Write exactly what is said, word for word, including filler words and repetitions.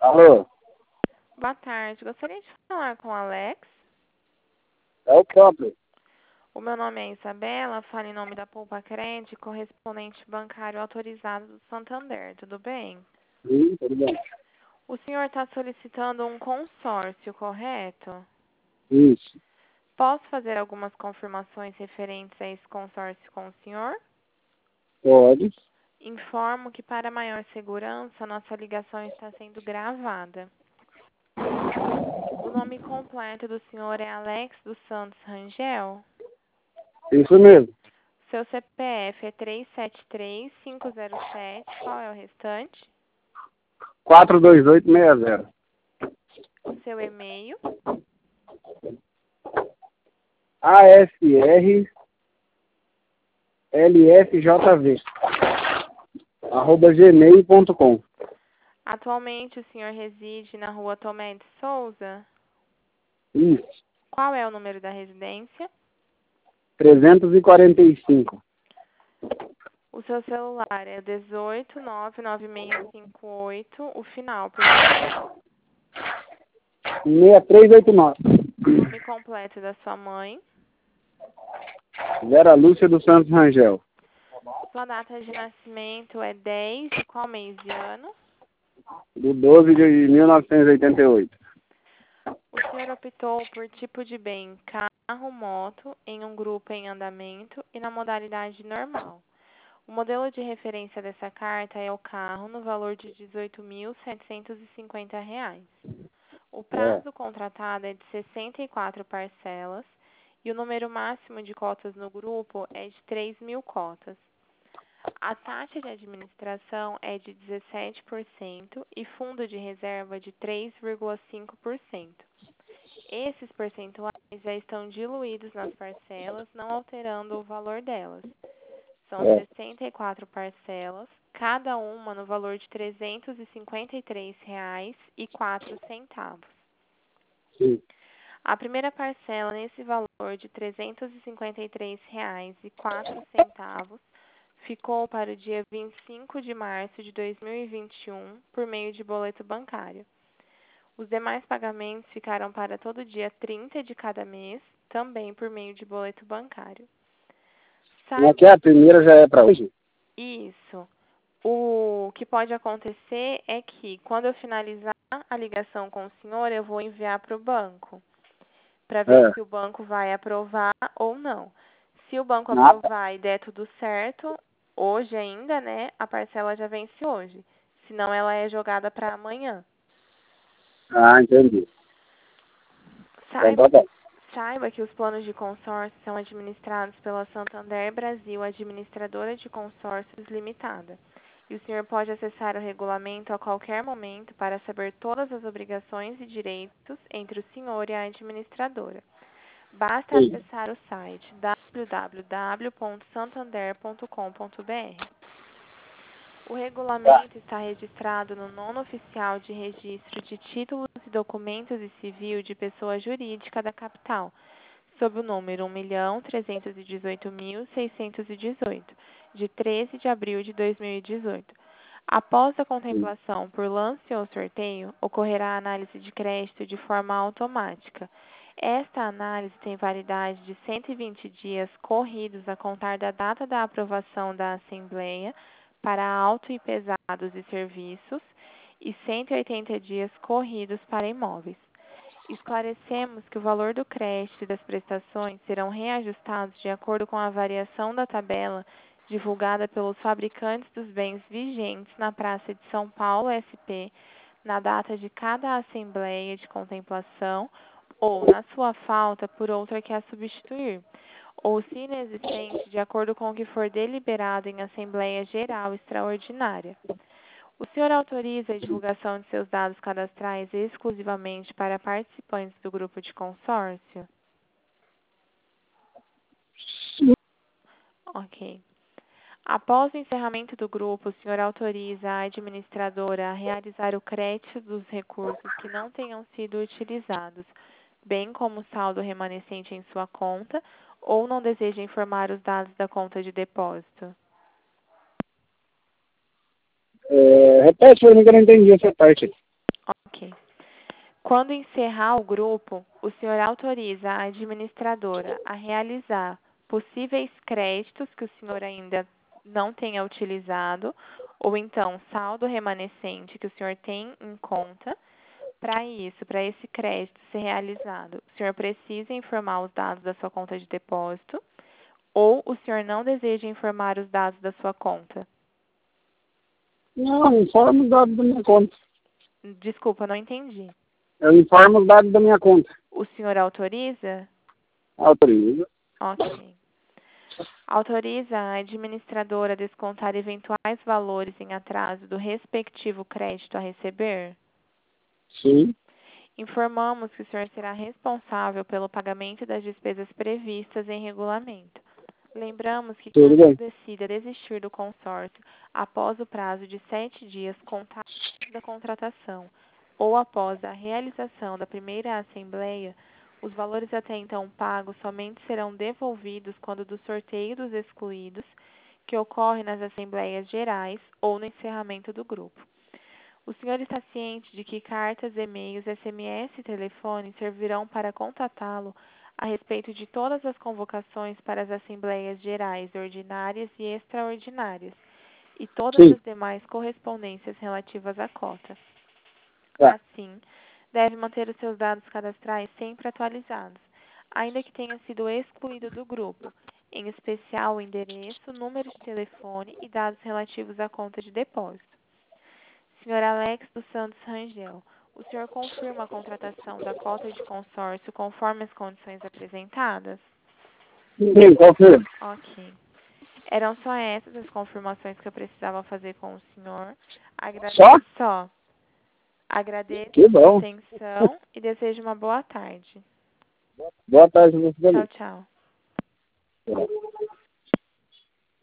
Alô? Boa tarde. Gostaria de falar com o Alex. É o próprio. O meu nome é Isabela, falo em nome da Poupa Crédito, correspondente bancário autorizado do Santander. Tudo bem? Sim, tudo bem. O senhor está solicitando um consórcio, correto? Isso. Posso fazer algumas confirmações referentes a esse consórcio com o senhor? Pode. Informo que, para maior segurança, nossa ligação está sendo gravada. O nome completo do senhor é Alex dos Santos Rangel? Isso mesmo. Seu C P F é três sete três, cinco zero sete. Qual é o restante? quatro dois oito seis zero. O seu e-mail? A S R L F J V arroba gmail ponto com. Atualmente o senhor reside na rua Tomé de Souza? Isso. Qual é o número da residência? trezentos e quarenta e cinco. O seu celular é dezoito, nove nove seis cinco oito, o final, por favor. seis três oito nove. O nome completo da sua mãe. Vera Lúcia dos Santos Rangel. Sua data de nascimento é dez de qual mês e ano? Do doze de mil novecentos e oitenta e oito. O senhor optou por tipo de bem carro, moto, em um grupo em andamento e na modalidade normal. O modelo de referência dessa carta é o carro no valor de dezoito mil setecentos e cinquenta reais. O prazo contratado é de sessenta e quatro parcelas e o número máximo de cotas no grupo é de três mil cotas. A taxa de administração é de dezessete por cento e fundo de reserva de três vírgula cinco por cento. Esses percentuais já estão diluídos nas parcelas, não alterando o valor delas. São É. sessenta e quatro parcelas, cada uma no valor de trezentos e cinquenta e três reais e quatro centavos. Sim. A primeira parcela nesse valor de trezentos e cinquenta e três reais e quatro centavos ficou para o dia vinte e cinco de março de dois mil e vinte e um por meio de boleto bancário. Os demais pagamentos ficaram para todo dia trinta de cada mês, também por meio de boleto bancário. Como é que é? A primeira já é para hoje? Isso. O que pode acontecer é que, quando eu finalizar a ligação com o senhor, eu vou enviar para o banco, para ver É. se o banco vai aprovar ou não. Se o banco Nada. aprovar e der tudo certo, hoje ainda, né, a parcela já vence hoje. Senão ela é jogada para amanhã. Ah, entendi. Então Saiba, tá bom. saiba que os planos de consórcio são administrados pela Santander Brasil, administradora de consórcios limitada. E o senhor pode acessar o regulamento a qualquer momento para saber todas as obrigações e direitos entre o senhor e a administradora. Basta Sim. acessar o site w w w ponto santander ponto com ponto b r. O Tá. regulamento está registrado no nono oficial de registro de títulos e documentos e civil de pessoa jurídica da capital, sob o número um milhão trezentos e dezoito mil seiscentos e dezoito, de treze de abril de dois mil e dezoito. Após a Sim. contemplação por lance ou sorteio, ocorrerá a análise de crédito de forma automática. Esta análise tem validade de cento e vinte dias corridos a contar da data da aprovação da Assembleia para auto e pesados e serviços e cento e oitenta dias corridos para imóveis. Esclarecemos que o valor do crédito e das prestações serão reajustados de acordo com a variação da tabela divulgada pelos fabricantes dos bens vigentes na Praça de São Paulo, S P, na data de cada assembleia de contemplação ou, na sua falta, por outra que a substituir, ou se inexistente, de acordo com o que for deliberado em Assembleia Geral Extraordinária. O senhor autoriza a divulgação de seus dados cadastrais exclusivamente para participantes do grupo de consórcio? Ok. Após o encerramento do grupo, o senhor autoriza a administradora a realizar o crédito dos recursos que não tenham sido utilizados, bem como o saldo remanescente em sua conta, ou não deseja informar os dados da conta de depósito? É, repete, eu não entendi essa parte. Quando encerrar o grupo, o senhor autoriza a administradora a realizar possíveis créditos que o senhor ainda não tenha utilizado, ou então saldo remanescente que o senhor tem em conta. Para isso, para esse crédito ser realizado, o senhor precisa informar os dados da sua conta de depósito, ou o senhor não deseja informar os dados da sua conta? Não, informo os dados da minha conta. Desculpa, não entendi. Eu informo os dados da minha conta. O senhor autoriza? Autoriza. Ok. Autoriza a administradora a descontar eventuais valores em atraso do respectivo crédito a receber? Sim. Informamos que o senhor será responsável pelo pagamento das despesas previstas em regulamento. Lembramos que Tudo caso bem. decida desistir do consórcio após o prazo de sete dias contados da contratação ou após a realização da primeira assembleia, os valores até então pagos somente serão devolvidos quando do sorteio dos excluídos, que ocorre nas assembleias gerais ou no encerramento do grupo. O senhor está ciente de que cartas, e-mails, S M S e telefone servirão para contatá-lo a respeito de todas as convocações para as assembleias gerais ordinárias e extraordinárias e todas Sim. as demais correspondências relativas à cota. Tá. Assim, deve manter os seus dados cadastrais sempre atualizados, ainda que tenha sido excluído do grupo, em especial o endereço, número de telefone e dados relativos à conta de depósito. senhor Alex dos Santos Rangel, o senhor confirma a contratação da cota de consórcio conforme as condições apresentadas? Sim, confirmo. Ok. Eram só essas as confirmações que eu precisava fazer com o senhor. Agrade... Só? Só. Agradeço Que a sua bom. atenção e desejo uma boa tarde. Boa tarde, você Tchau, também. tchau.